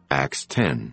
Acts 10.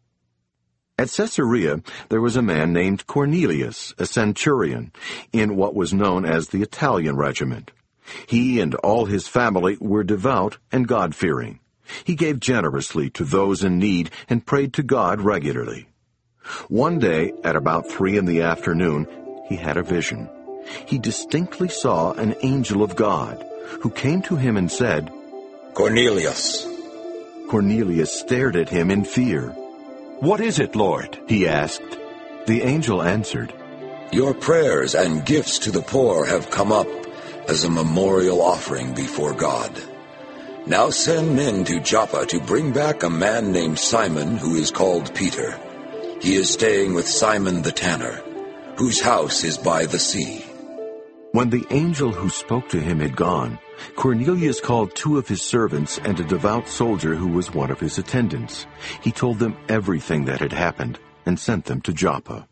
At Caesarea, there was a man named Cornelius, a centurion, in what was known as the Italian regiment. He and all his family were devout and God-fearing. He gave generously to those in need and prayed to God regularly. One day, at about 3 p.m, he had a vision. He distinctly saw an angel of God, who came to him and said, "Cornelius." Cornelius stared at him in fear. "What is it, Lord?" he asked. The angel answered, "Your prayers and gifts to the poor have come up as a memorial offering before God. Now send men to Joppa to bring back a man named Simon, who is called Peter. He is staying with Simon the tanner, whose house is by the sea." When the angel who spoke to him had gone, Cornelius called 2 of his servants and a devout soldier who was one of his attendants. He told them everything that had happened and sent them to Joppa.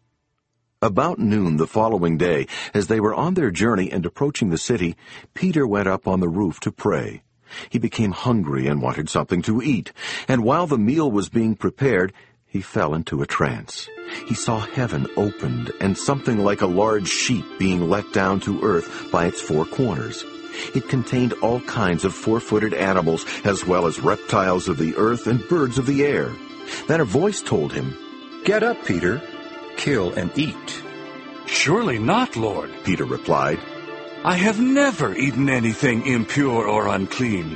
About noon the following day, as they were on their journey and approaching the city, Peter went up on the roof to pray. He became hungry and wanted something to eat, and while the meal was being prepared, he fell into a trance. He saw heaven opened and something like a large sheet being let down to earth by its 4 corners. It contained all kinds of 4-footed animals, as well as reptiles of the earth and birds of the air. Then a voice told him, "Get up, Peter. Kill and eat." "Surely not, Lord," Peter replied. "I have never eaten anything impure or unclean."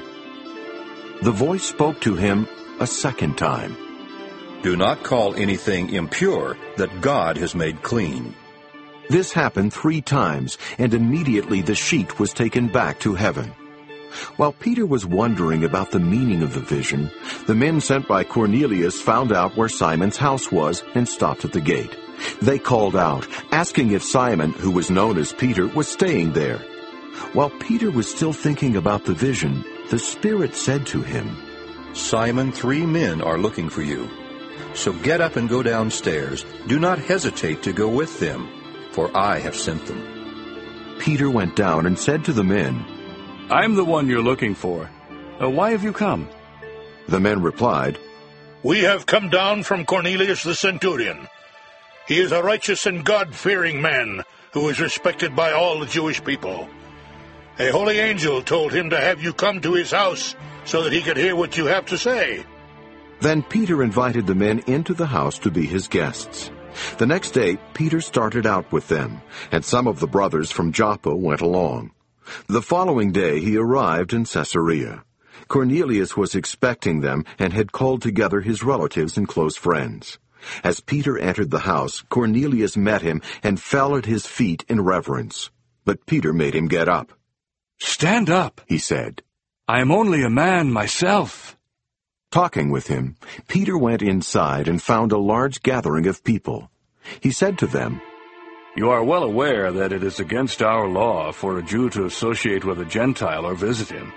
The voice spoke to him a second time. "Do not call anything impure that God has made clean." This happened 3 times, and immediately the sheet was taken back to heaven. While Peter was wondering about the meaning of the vision, the men sent by Cornelius found out where Simon's house was and stopped at the gate. They called out, asking if Simon, who was known as Peter, was staying there. While Peter was still thinking about the vision, the Spirit said to him, "Simon, 3 men are looking for you. So get up and go downstairs. Do not hesitate to go with them, for I have sent them." Peter went down and said to the men, "I'm the one you're looking for. Why have you come?" The men replied, "We have come down from Cornelius the centurion. He is a righteous and God-fearing man who is respected by all the Jewish people. A holy angel told him to have you come to his house so that he could hear what you have to say." Then Peter invited the men into the house to be his guests. The next day, Peter started out with them, and some of the brothers from Joppa went along. The following day he arrived in Caesarea. Cornelius was expecting them and had called together his relatives and close friends. As Peter entered the house, Cornelius met him and fell at his feet in reverence. But Peter made him get up. "Stand up," he said. "I am only a man myself." Talking with him, Peter went inside and found a large gathering of people. He said to them, "You are well aware that it is against our law for a Jew to associate with a Gentile or visit him.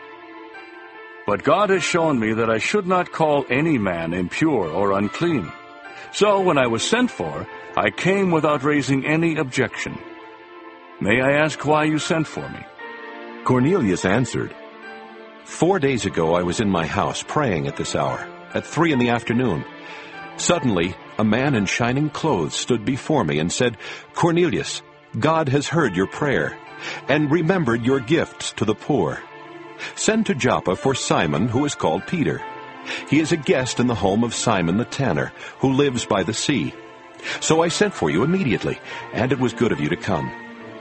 But God has shown me that I should not call any man impure or unclean. So when I was sent for, I came without raising any objection. May I ask why you sent for me?" Cornelius answered, 4 days ago I was in my house praying at this hour, at 3 p.m. Suddenly, a man in shining clothes stood before me and said, "Cornelius, God has heard your prayer and remembered your gifts to the poor. Send to Joppa for Simon, who is called Peter. He is a guest in the home of Simon the tanner, who lives by the sea. So I sent for you immediately, and it was good of you to come.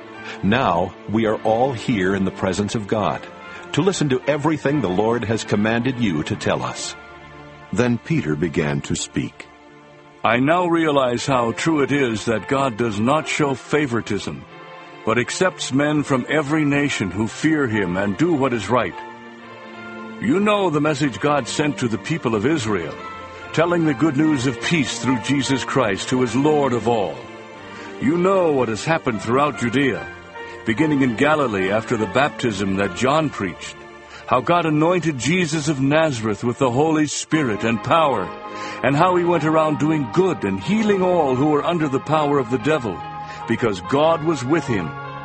Now we are all here in the presence of God, to listen to everything the Lord has commanded you to tell us." Then Peter began to speak. "I now realize how true it is that God does not show favoritism, but accepts men from every nation who fear him and do what is right. You know the message God sent to the people of Israel, telling the good news of peace through Jesus Christ, who is Lord of all. You know what has happened throughout Judea, beginning in Galilee after the baptism that John preached, how God anointed Jesus of Nazareth with the Holy Spirit and power, and how he went around doing good and healing all who were under the power of the devil, because God was with him.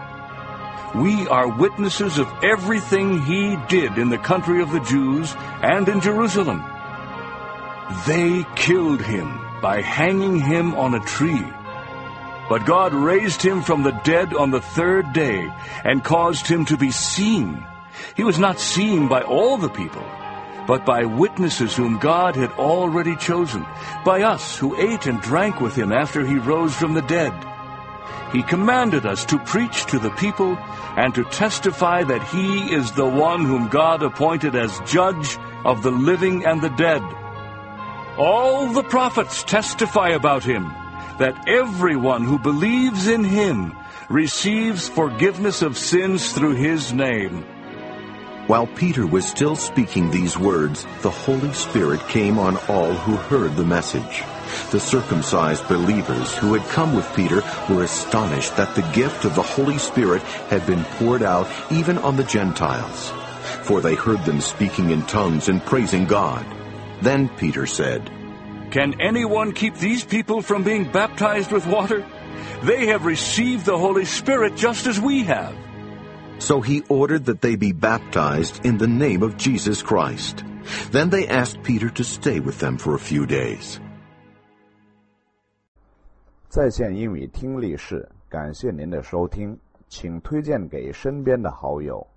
We are witnesses of everything he did in the country of the Jews and in Jerusalem. They killed him by hanging him on a tree. But God raised him from the dead on the third day and caused him to be seen. He was not seen by all the people, but by witnesses whom God had already chosen, by us who ate and drank with him after he rose from the dead. He commanded us to preach to the people and to testify that he is the one whom God appointed as judge of the living and the dead. All the prophets testify about him, that everyone who believes in him receives forgiveness of sins through his name. While Peter was still speaking these words, the Holy Spirit came on all who heard the message. The circumcised believers who had come with Peter were astonished that the gift of the Holy Spirit had been poured out even on the Gentiles, for they heard them speaking in tongues and praising God. Then Peter said, "Can anyone keep these people from being baptized with water? They have received the Holy Spirit just as we have." So he ordered that they be baptized in the name of Jesus Christ. Then they asked Peter to stay with them for a few days. 在线英语听力室，感谢您的收听，请推荐给身边的好友。